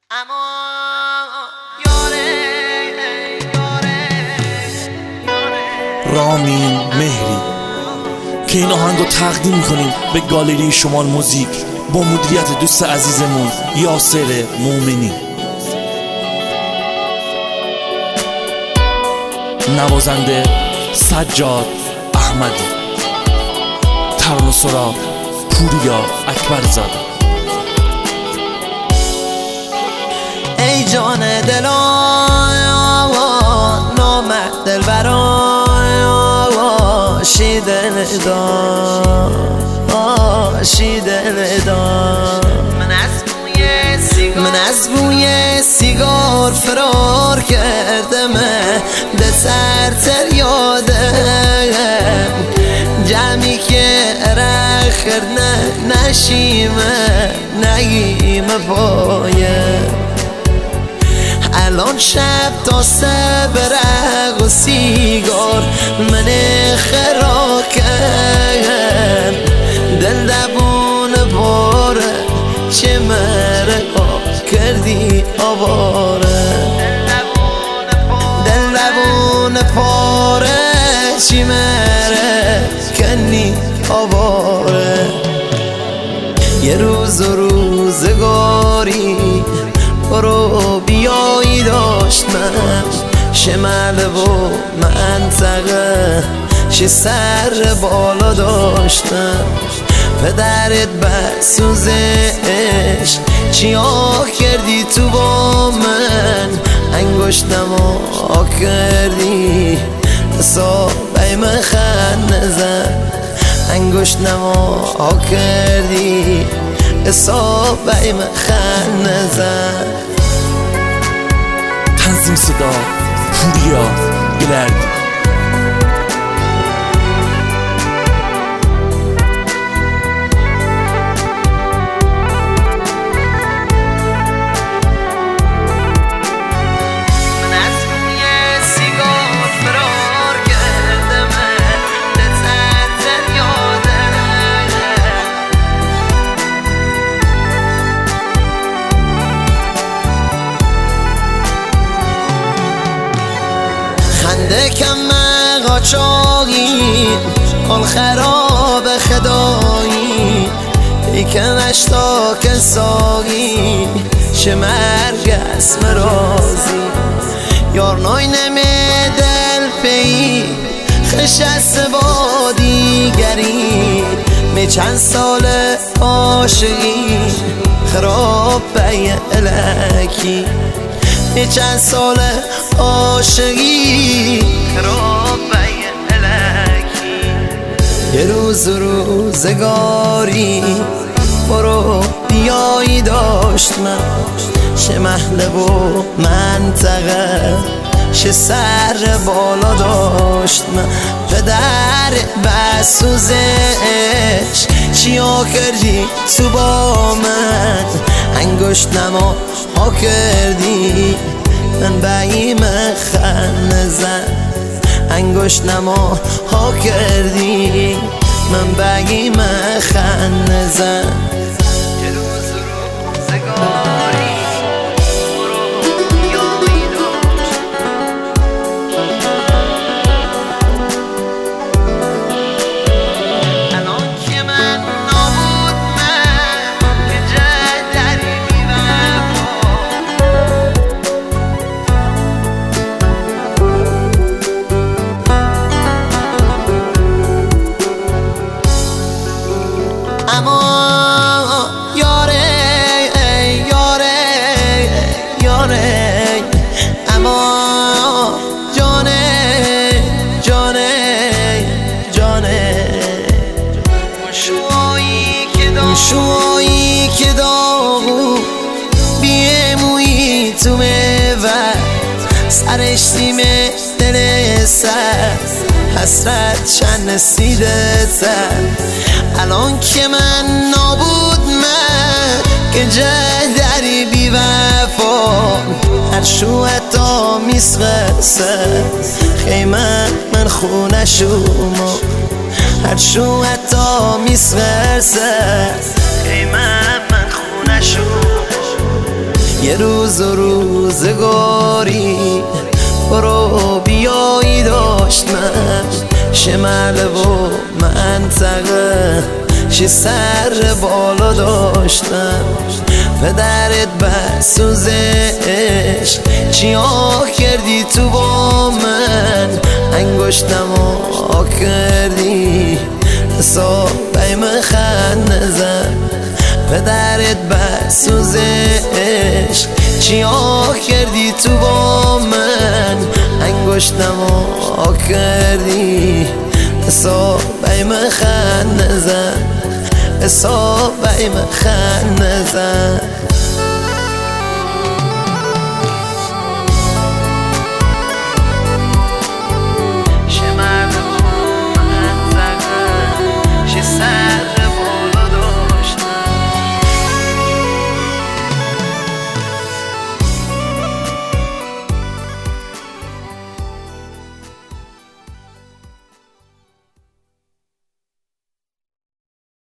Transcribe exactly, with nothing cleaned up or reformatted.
اما یاره رامین مهری که این آهنگو تقدیم میکنیم به گالری شمال موزیک با مدیریت دوست عزیزمون یاسر مومنی. نوازنده سجاد احمدی. ترانه و سرا پوریا اکبرزاده. ای جان دلان نامرد دلبران شیدن دان شیدن دان من از بوی سیگار من از بوی سیگار فرار کردم به سر تر یادم جمعی که رخر نه نشیمه نگیم پایم الان شب تا سه برق و سیگار من خراکم دل دبون باره چه مرقا کردی آواره دل دبون پاره چی مره کنی آواره یه روز و روزگاری برو بیایی داشتم شمال و منطقه شه سر بالا داشتم پدرت بسوزش چیا کردی تو با من انگشتم ها کردی حسابه من خنده زن انگشتم ها کردی حسابه من خنده زن. تنظیم صدا پوریا گلردی. دکم قاچاقی کل خراب خدایی ایکنش تا کساقی چه مرگ اسم رازی یار نای نمی دل پی خشست با دیگری می چند سال عاشقی خراب بی الکی می چند سال عاشقی خراب بی الکی یه روز روزگاری برو بیایی داشت من شه محله و منطقه شه سر بالا داشت من پدر بسوزش چیا کردی تو با من انگشتم ها کردی من بایی خنده زن انگشتم ها کردی من بایی خنده زن یه روز روزگاری برو بیایی داشت الان که من نابود من که جای دری اما یاره یاره یاره اما جانه جانه جانه شوایی که داغو شوایی که داغو بیمویی تو میوه سرش دیمه دل سر حسرت چند نسیده تر الان که من نابود من که جدری بی وفا هر شوهتا میسخسه خیمه من خونه شوما هر شوهتا میسخسه خیمه من خونه شوما یه روز و روزگاری برو بیایی داشت من شمله و منطقه چه سر بالا داشتم پدرت بسوزش چیا کردی تو با من انگشتم ها کردی حسابه مخنده زن پدرت بسوزش چیا کردی تو با من انگشتم ها کردی حسابه مخنده زن حسابه مخنده زن